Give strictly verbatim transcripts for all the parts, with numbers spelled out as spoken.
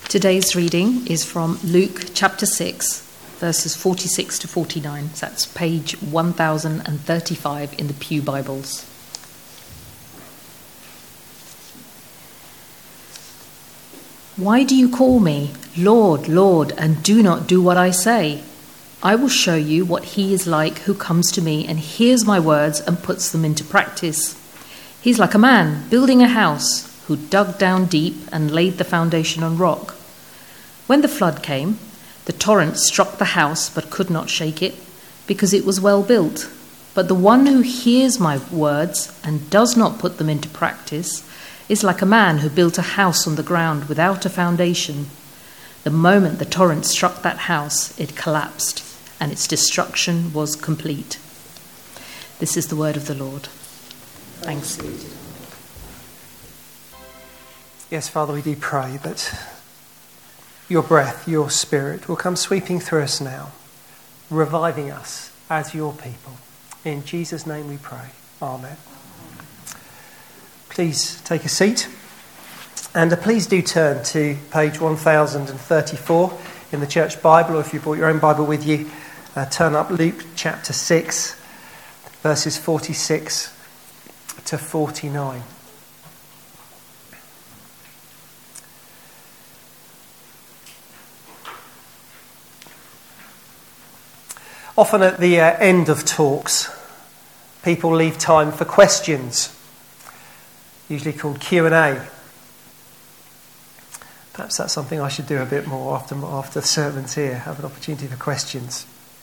Today's reading is from Luke chapter six, verses forty-six to forty-nine. So that's page one thousand thirty-five in the Pew Bibles. Why do you call me, Lord, Lord, and do not do what I say? I will show you what he is like who comes to me and hears my words and puts them into practice. He's like a man building a house who dug down deep and laid the foundation on rock. When the flood came, the torrent struck the house but could not shake it, because it was well built. But the one who hears my words and does not put them into practice is like a man who built a house on the ground without a foundation. The moment the torrent struck that house, it collapsed, and its destruction was complete. This is the word of the Lord. Thanks. Yes, Father, we do pray that your breath, your spirit will come sweeping through us now, reviving us as your people. In Jesus' name we pray. Amen. Please take a seat, and uh, please do turn to page one thousand thirty-four in the Church Bible, or if you brought your own Bible with you, uh, turn up Luke chapter six, verses forty-six to forty-nine. Often at the uh, end of talks, people leave time for questions, usually called Q and A. Perhaps that's something I should do a bit more after, after the sermons here, have an opportunity for questions.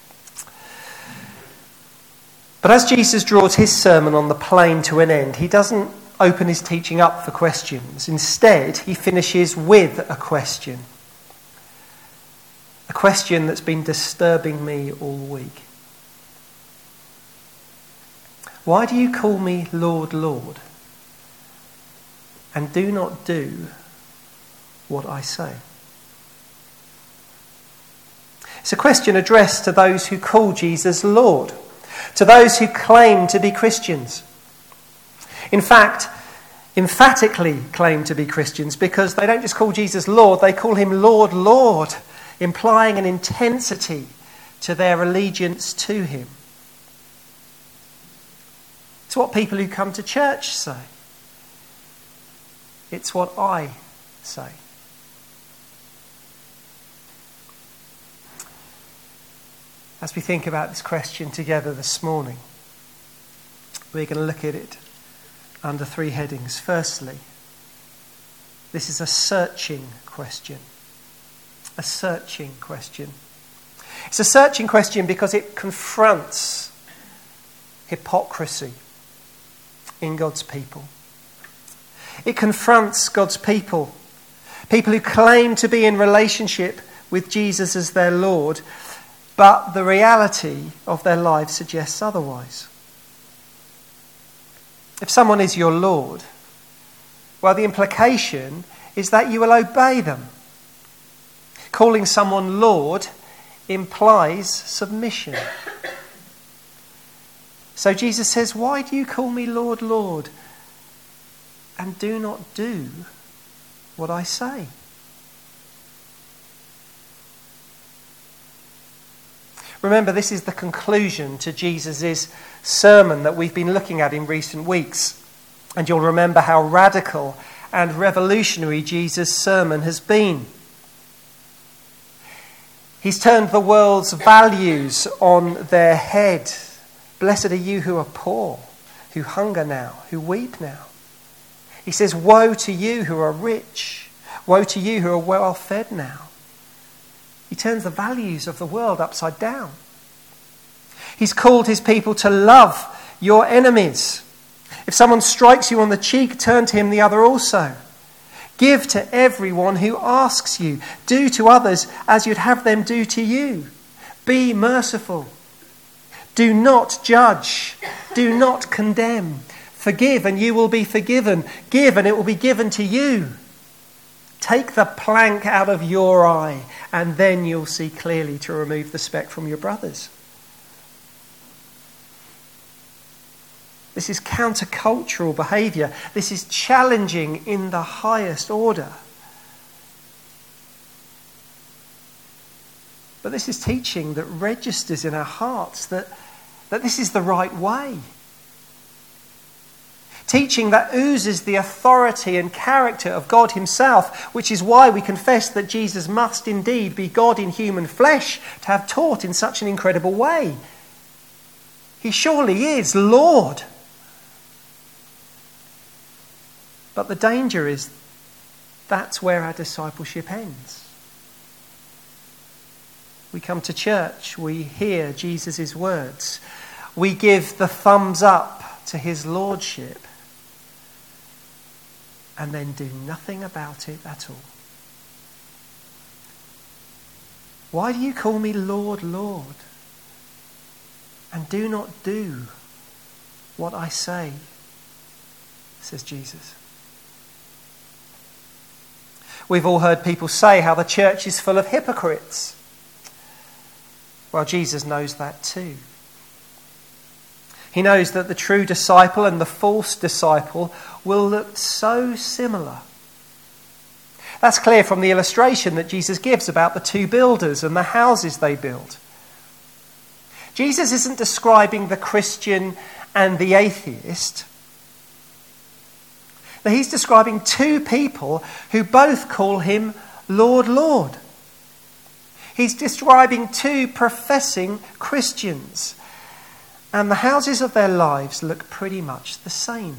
But as Jesus draws his sermon on the plain to an end, he doesn't open his teaching up for questions. Instead, he finishes with a question. A question that's been disturbing me all week. Why do you call me Lord, Lord, and do not do what I say? It's a question addressed to those who call Jesus Lord, to those who claim to be Christians. In fact, emphatically claim to be Christians, because they don't just call Jesus Lord, they call him Lord, Lord, implying an intensity to their allegiance to him. It's what people who come to church say. It's what I say. As we think about this question together this morning, we're going to look at it under three headings. Firstly, this is a searching question. A searching question. It's a searching question because it confronts hypocrisy in God's people. It confronts God's people, people who claim to be in relationship with Jesus as their Lord, but the reality of their lives suggests otherwise. If someone is your Lord, well, the implication is that you will obey them. Calling someone Lord implies submission. So Jesus says, why do you call me Lord, Lord, and do not do what I say? Remember, this is the conclusion to Jesus' sermon that we've been looking at in recent weeks. And you'll remember how radical and revolutionary Jesus' sermon has been. He's turned the world's values on their head. Blessed are you who are poor, who hunger now, who weep now. He says, woe to you who are rich. Woe to you who are well fed now. He turns the values of the world upside down. He's called his people to love your enemies. If someone strikes you on the cheek, turn to him the other also. Give to everyone who asks you. Do to others as you'd have them do to you. Be merciful. Do not judge. Do not condemn. Forgive and you will be forgiven. Give and it will be given to you. Take the plank out of your eye and then you'll see clearly to remove the speck from your brother's. This is countercultural behaviour. This is challenging in the highest order. But this is teaching that registers in our hearts that, that this is the right way. Teaching that oozes the authority and character of God himself, which is why we confess that Jesus must indeed be God in human flesh to have taught in such an incredible way. He surely is Lord. But the danger is that's where our discipleship ends. We come to church, we hear Jesus' words, we give the thumbs up to his lordship, and then do nothing about it at all. Why do you call me Lord, Lord, and do not do what I say? Says Jesus. We've all heard people say how the church is full of hypocrites. Well, Jesus knows that too. He knows that the true disciple and the false disciple will look so similar. That's clear from the illustration that Jesus gives about the two builders and the houses they build. Jesus isn't describing the Christian and the atheist. But he's describing two people who both call him Lord, Lord. He's describing two professing Christians. And the houses of their lives look pretty much the same.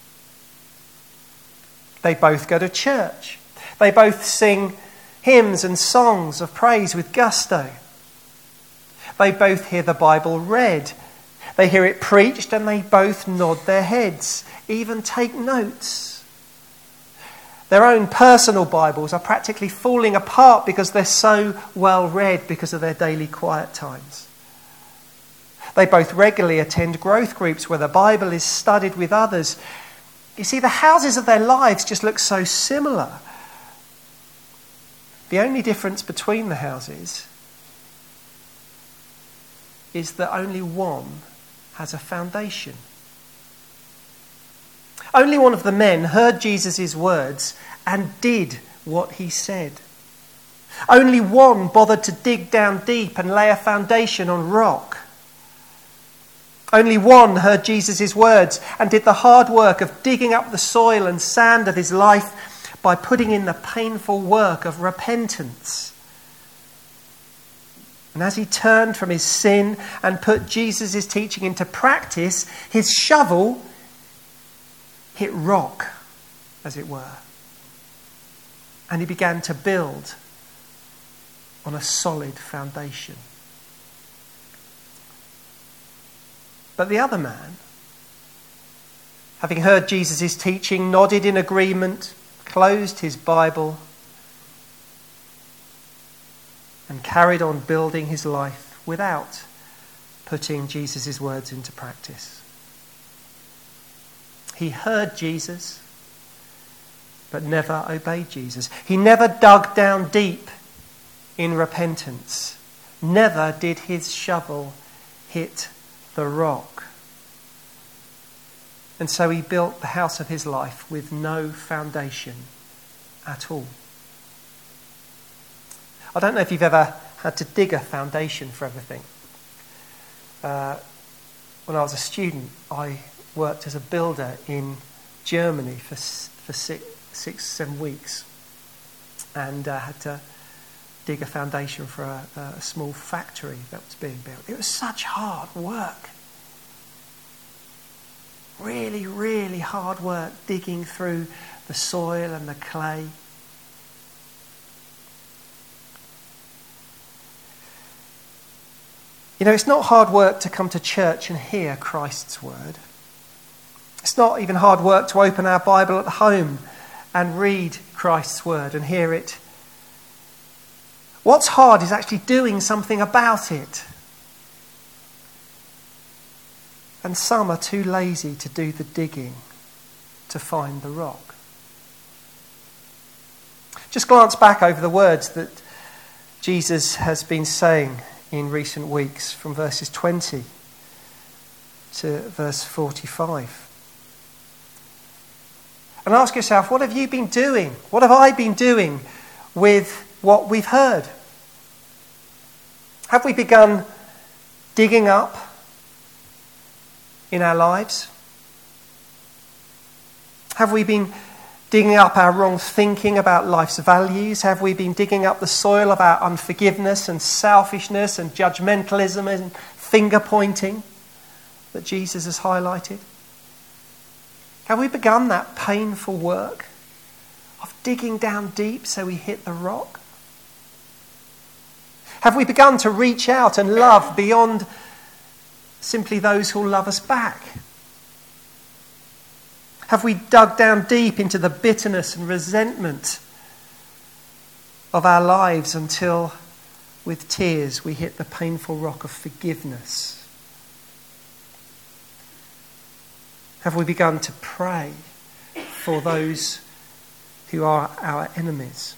They both go to church. They both sing hymns and songs of praise with gusto. They both hear the Bible read. They hear it preached and they both nod their heads, even take notes. Their own personal Bibles are practically falling apart because they're so well read because of their daily quiet times. They both regularly attend growth groups where the Bible is studied with others. You see, the houses of their lives just look so similar. The only difference between the houses is that only one has a foundation. Only one of the men heard Jesus' words and did what he said. Only one bothered to dig down deep and lay a foundation on rock. Only one heard Jesus' words and did the hard work of digging up the soil and sand of his life by putting in the painful work of repentance. And as he turned from his sin and put Jesus' teaching into practice, his shovel hit rock, as it were. And he began to build on a solid foundation. But the other man, having heard Jesus' teaching, nodded in agreement, closed his Bible, and carried on building his life without putting Jesus' words into practice. He heard Jesus, but never obeyed Jesus. He never dug down deep in repentance. Never did his shovel hit the rock. And so he built the house of his life with no foundation at all. I don't know if you've ever had to dig a foundation for everything. Uh, when I was a student, I worked as a builder in Germany for for six, six seven weeks, and uh, had to dig a foundation for a, a small factory that was being built. It was such hard work. Really, really hard work digging through the soil and the clay. You know, it's not hard work to come to church and hear Christ's word. It's not even hard work to open our Bible at home and read Christ's word and hear it. What's hard is actually doing something about it. And some are too lazy to do the digging to find the rock. Just glance back over the words that Jesus has been saying in recent weeks from verses twenty to verse forty-five. And ask yourself, what have you been doing? What have I been doing with what we've heard? Have we begun digging up in our lives? Have we been digging up our wrong thinking about life's values? Have we been digging up the soil of our unforgiveness and selfishness and judgmentalism and finger pointing that Jesus has highlighted? Have we begun that painful work of digging down deep so we hit the rock? Have we begun to reach out and love beyond simply those who will love us back? Have we dug down deep into the bitterness and resentment of our lives until, with tears, we hit the painful rock of forgiveness? Have we begun to pray for those who are our enemies?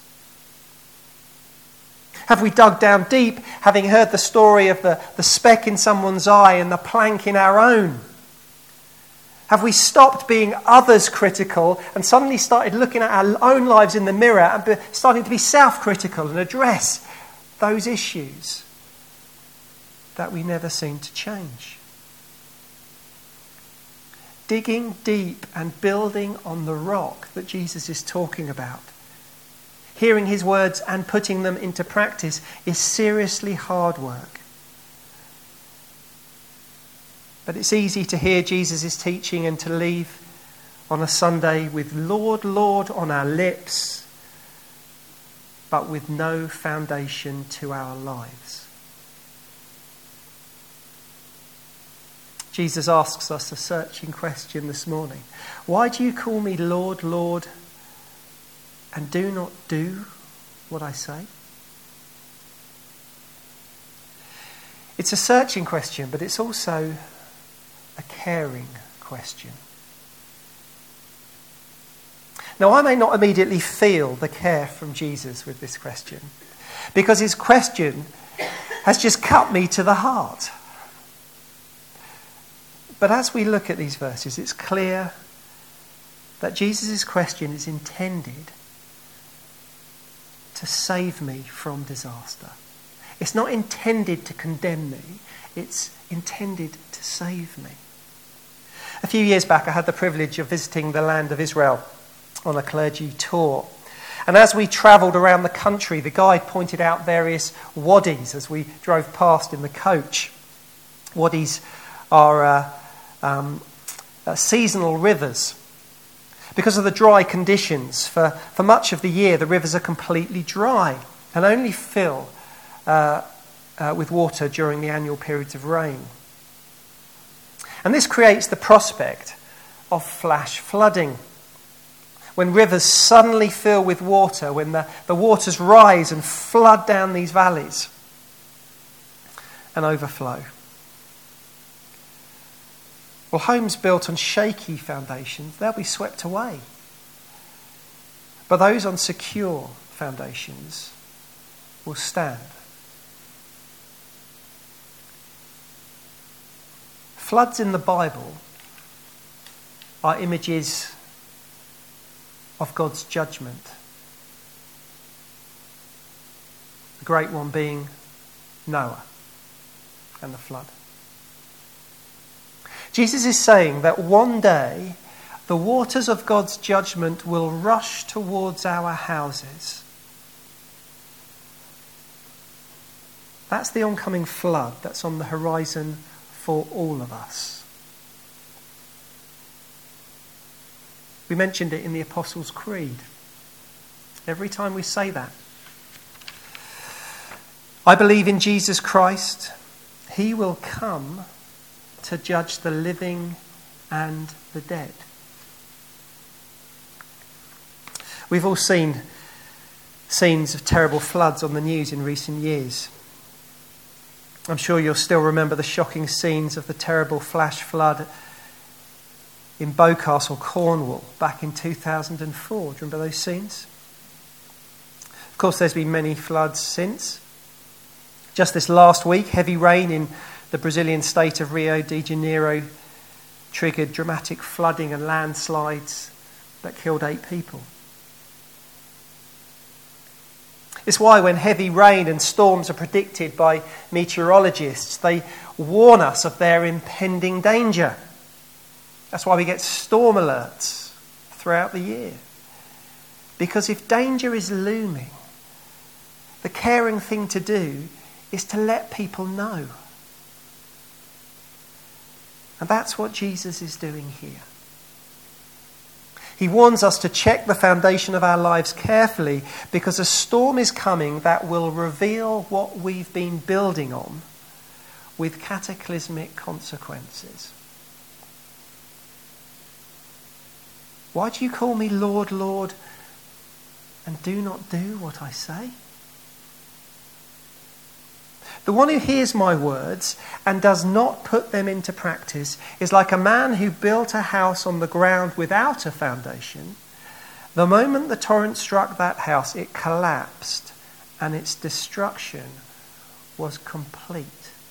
Have we dug down deep, having heard the story of the, the speck in someone's eye and the plank in our own? Have we stopped being others critical and suddenly started looking at our own lives in the mirror and be, starting to be self-critical and address those issues that we never seem to change? Digging deep and building on the rock that Jesus is talking about, hearing his words and putting them into practice, is seriously hard work. But it's easy to hear Jesus' teaching and to leave on a Sunday with Lord, Lord on our lips, but with no foundation to our lives. Jesus asks us a searching question this morning. Why do you call me Lord, Lord, and do not do what I say? It's a searching question, but it's also a caring question. Now, I may not immediately feel the care from Jesus with this question, because his question has just cut me to the heart. But as we look at these verses, it's clear that Jesus' question is intended to save me from disaster. It's not intended to condemn me, it's intended to save me. A few years back, I had the privilege of visiting the land of Israel on a clergy tour. And as we travelled around the country, the guide pointed out various wadis as we drove past in the coach. Wadis are uh, um, uh, seasonal rivers. Because of the dry conditions, for, for much of the year, the rivers are completely dry and only fill uh, uh, with water during the annual periods of rain. And this creates the prospect of flash flooding. When rivers suddenly fill with water, when the, the waters rise and flood down these valleys and overflow. Well, homes built on shaky foundations, they'll be swept away. But those on secure foundations will stand. Floods in the Bible are images of God's judgment. The great one being Noah and the flood. Jesus is saying that one day the waters of God's judgment will rush towards our houses. That's the oncoming flood that's on the horizon for all of us. We mentioned it in the Apostles' Creed. Every time we say that. I believe in Jesus Christ. He will come to judge the living and the dead. We've all seen scenes of terrible floods on the news in recent years. I'm sure you'll still remember the shocking scenes of the terrible flash flood in Boscastle, Cornwall, back in two thousand four. Do you remember those scenes? Of course, there's been many floods since. Just this last week, heavy rain in the Brazilian state of Rio de Janeiro triggered dramatic flooding and landslides that killed eight people. It's why when heavy rain and storms are predicted by meteorologists, they warn us of their impending danger. That's why we get storm alerts throughout the year. Because if danger is looming, the caring thing to do is to let people know. And that's what Jesus is doing here. He warns us to check the foundation of our lives carefully, because a storm is coming that will reveal what we've been building on with cataclysmic consequences. Why do you call me Lord, Lord, and do not do what I say? The one who hears my words and does not put them into practice is like a man who built a house on the ground without a foundation. The moment the torrent struck that house, it collapsed, and its destruction was complete.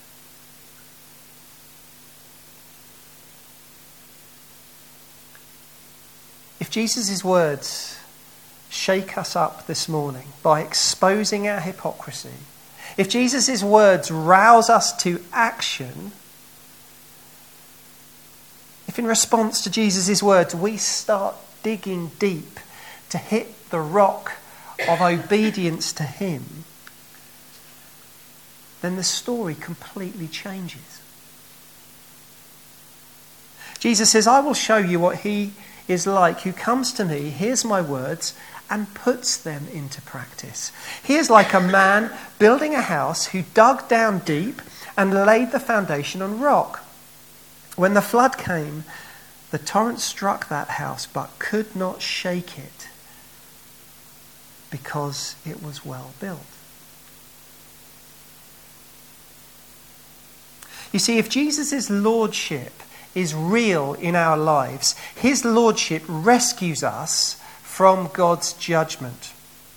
If Jesus' words shake us up this morning by exposing our hypocrisy, if Jesus' words rouse us to action, if in response to Jesus' words we start digging deep to hit the rock of obedience to him, then the story completely changes. Jesus says, I will show you what he is like who comes to me, hears my words, and puts them into practice. He is like a man building a house who dug down deep and laid the foundation on rock. When the flood came, the torrent struck that house but could not shake it because it was well built. You see, if Jesus' lordship is real in our lives, his lordship rescues us from God's judgment.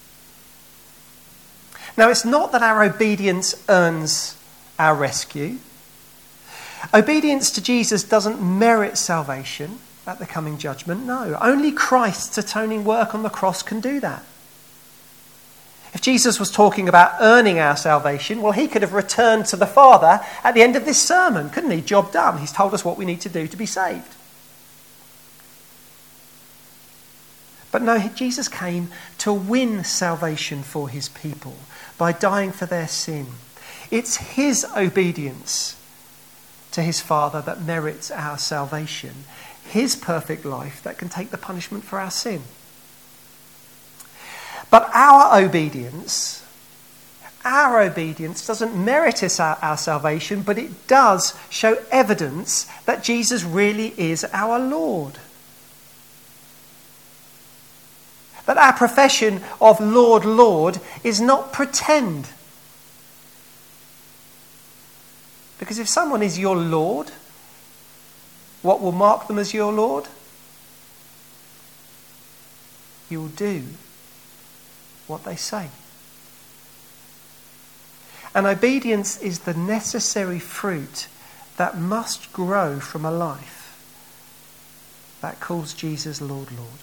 Now, it's not that our obedience earns our rescue. Obedience to Jesus doesn't merit salvation at the coming judgment. No, only Christ's atoning work on the cross can do that. If Jesus was talking about earning our salvation, well, he could have returned to the Father at the end of this sermon, couldn't he? Job done. He's told us what we need to do to be saved. But no, Jesus came to win salvation for his people by dying for their sin. It's his obedience to his Father that merits our salvation. His perfect life that can take the punishment for our sin. But our obedience, our obedience doesn't merit us our, our salvation, but it does show evidence that Jesus really is our Lord. That our profession of Lord, Lord is not pretend. Because if someone is your Lord, what will mark them as your Lord? You will do what they say. And obedience is the necessary fruit that must grow from a life that calls Jesus Lord, Lord.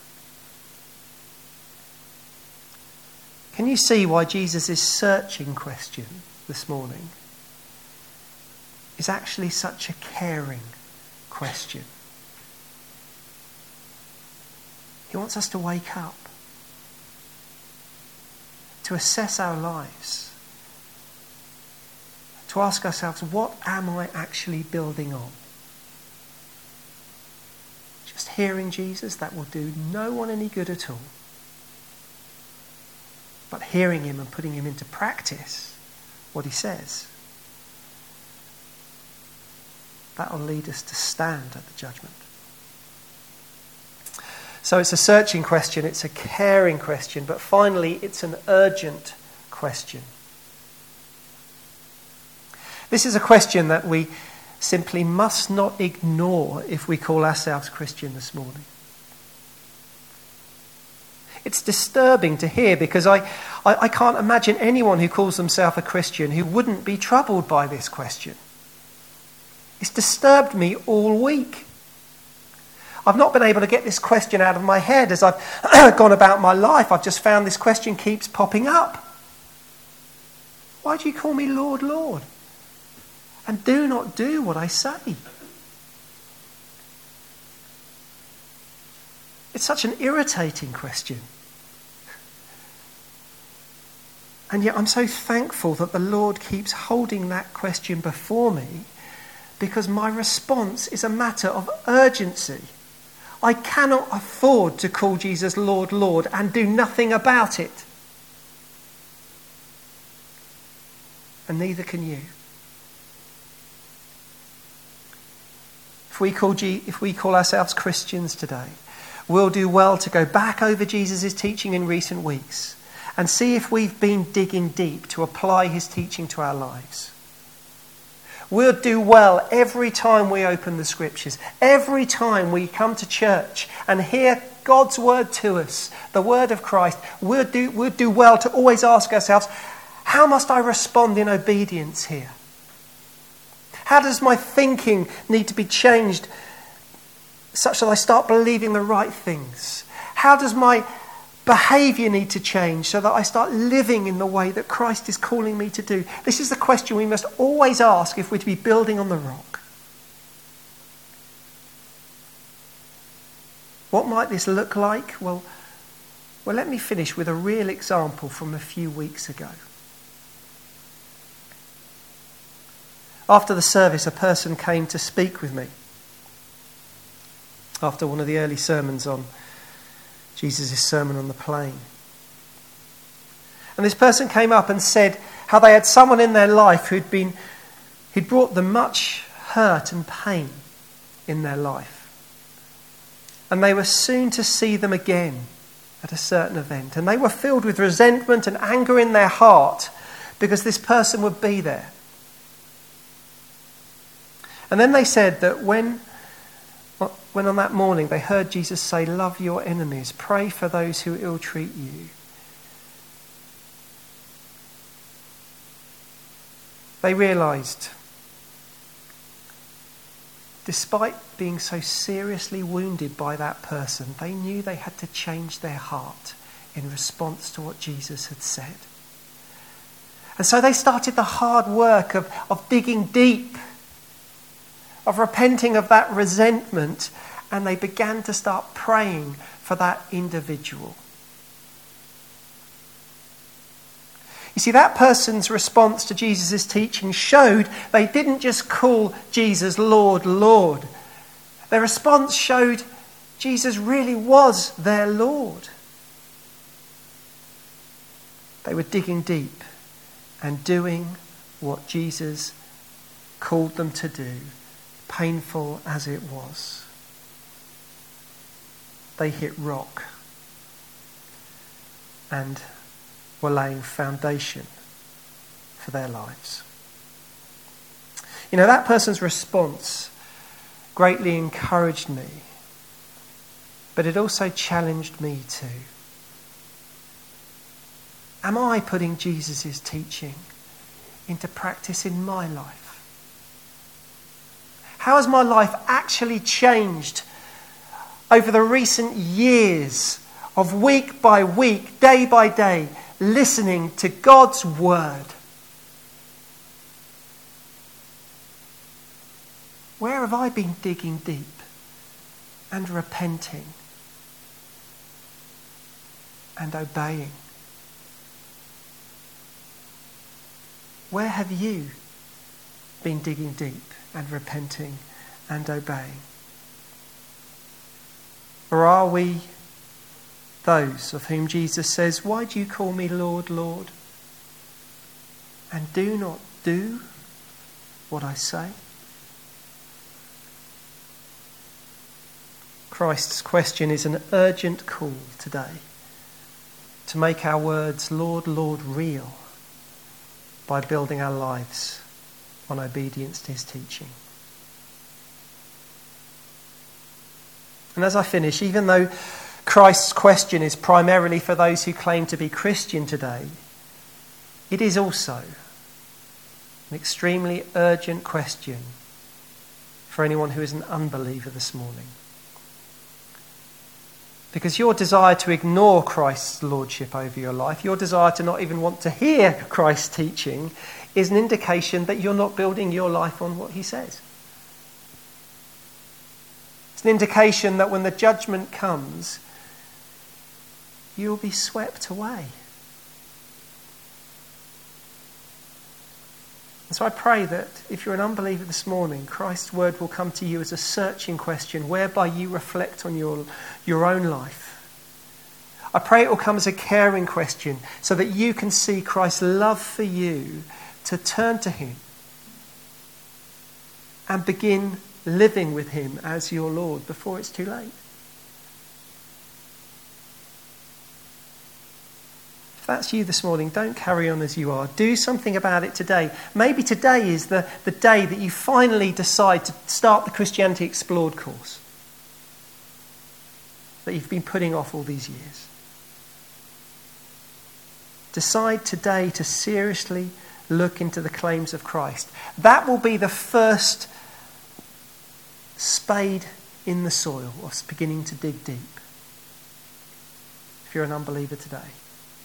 Can you see why Jesus' searching question this morning is actually such a caring question? He wants us to wake up, to assess our lives, to ask ourselves, what am I actually building on? Just hearing Jesus, that will do no one any good at all. But hearing him and putting him into practice, what he says, that will lead us to stand at the judgment. So it's a searching question, it's a caring question, but finally it's an urgent question. This is a question that we simply must not ignore if we call ourselves Christian this morning. It's disturbing to hear because I, I, I can't imagine anyone who calls themselves a Christian who wouldn't be troubled by this question. It's disturbed me all week. I've not been able to get this question out of my head as I've gone about my life. I've just found this question keeps popping up. Why do you call me Lord, Lord, and do not do what I say? It's such an irritating question. And yet I'm so thankful that the Lord keeps holding that question before me, because my response is a matter of urgency. I cannot afford to call Jesus Lord, Lord and do nothing about it. And neither can you. If we call G- if we call ourselves Christians today, we'll do well to go back over Jesus' teaching in recent weeks and see if we've been digging deep to apply his teaching to our lives. We'll do well every time we open the scriptures, every time we come to church and hear God's word to us, the word of Christ. We'll do, we'll do well to always ask ourselves, how must I respond in obedience here? How does my thinking need to be changed such that I start believing the right things? How does my behaviour need to change so that I start living in the way that Christ is calling me to do? This is the question we must always ask if we're to be building on the rock. What might this look like? Well, well, let me finish with a real example from a few weeks ago. After the service, a person came to speak with me after one of the early sermons on Jesus' Sermon on the Plain. And this person came up and said how they had someone in their life who'd been, who'd brought them much hurt and pain in their life. And they were soon to see them again at a certain event. And they were filled with resentment and anger in their heart because this person would be there. And then they said that when, when on that morning they heard Jesus say, love your enemies, pray for those who ill-treat you, they realised, despite being so seriously wounded by that person, they knew they had to change their heart in response to what Jesus had said. And so they started the hard work of, of digging deep, of repenting of that resentment, and they began to start praying for that individual. You see, that person's response to Jesus' teaching showed they didn't just call Jesus Lord, Lord. Their response showed Jesus really was their Lord. They were digging deep and doing what Jesus called them to do, painful as it was. They hit rock and were laying foundation for their lives. You know, that person's response greatly encouraged me, but it also challenged me too. Am I putting Jesus' teaching into practice in my life? How has my life actually changed over the recent years of week by week, day by day, listening to God's word? Where have I been digging deep and repenting and obeying? Where have you been digging deep and repenting and obeying? Or are we those of whom Jesus says, why do you call me Lord, Lord, and do not do what I say? Christ's question is an urgent call today to make our words Lord, Lord real by building our lives on obedience to his teaching. And as I finish, even though Christ's question is primarily for those who claim to be Christian today, it is also an extremely urgent question for anyone who is an unbeliever this morning. Because your desire to ignore Christ's lordship over your life, your desire to not even want to hear Christ's teaching, is an indication that you're not building your life on what he says. It's an indication that when the judgment comes, you'll be swept away. And so I pray that if you're an unbeliever this morning, Christ's word will come to you as a searching question whereby you reflect on your, your own life. I pray it will come as a caring question so that you can see Christ's love for you, to turn to him and begin living with him as your Lord before it's too late. If that's you this morning, don't carry on as you are. Do something about it today. Maybe today is the, the day that you finally decide to start the Christianity Explored course that you've been putting off all these years. Decide today to seriously look into the claims of Christ. That will be the first spade in the soil of beginning to dig deep. If you're an unbeliever today,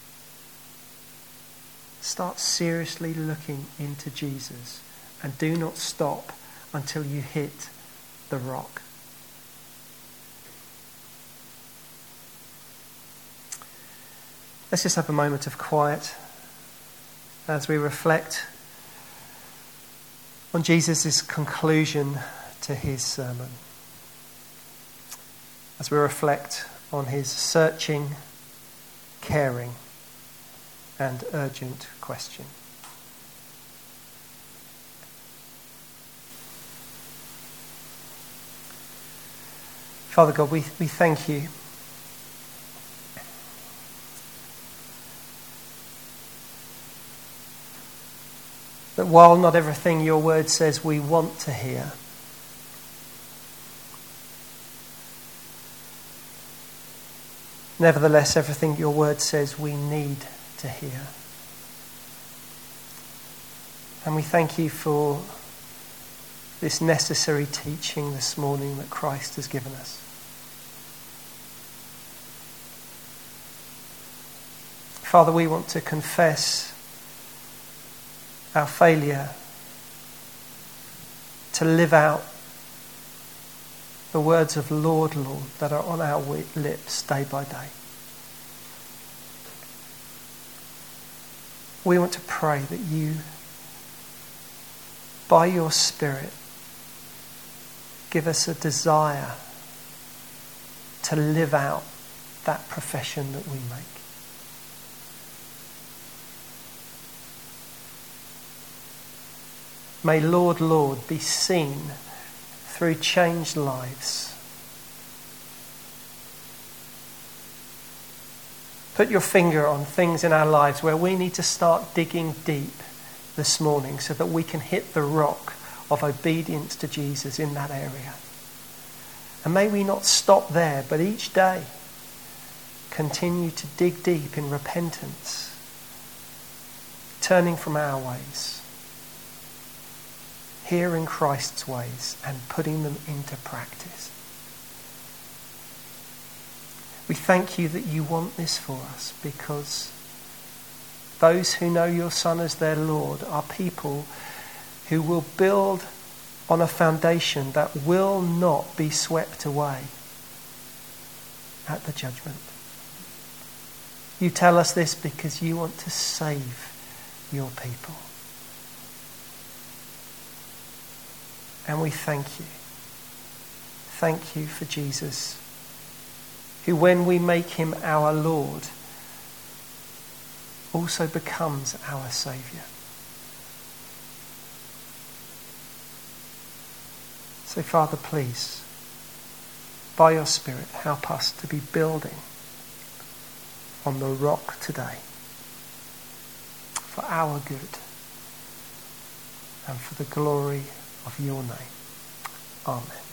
start seriously looking into Jesus and do not stop until you hit the rock. Let's just have a moment of quiet as we reflect on Jesus' conclusion to his sermon. As we reflect on his searching, caring, and urgent question. Father God, we, we thank you that while not everything your word says we want to hear, nevertheless everything your word says we need to hear. And we thank you for this necessary teaching this morning that Christ has given us. Father, we want to confess our failure to live out the words of Lord, Lord that are on our lips day by day. We want to pray that you, by your Spirit, give us a desire to live out that profession that we make. May Lord, Lord be seen through changed lives. Put your finger on things in our lives where we need to start digging deep this morning so that we can hit the rock of obedience to Jesus in that area. And may we not stop there, but each day continue to dig deep in repentance, turning from our ways, hearing Christ's ways and putting them into practice. We thank you that you want this for us, because those who know your Son as their Lord are people who will build on a foundation that will not be swept away at the judgment. You tell us this because you want to save your people. And we thank you. Thank you for Jesus, who, when we make him our Lord, also becomes our Saviour. So, Father, please, by your Spirit, help us to be building on the rock today for our good and for the glory of your name. Amen.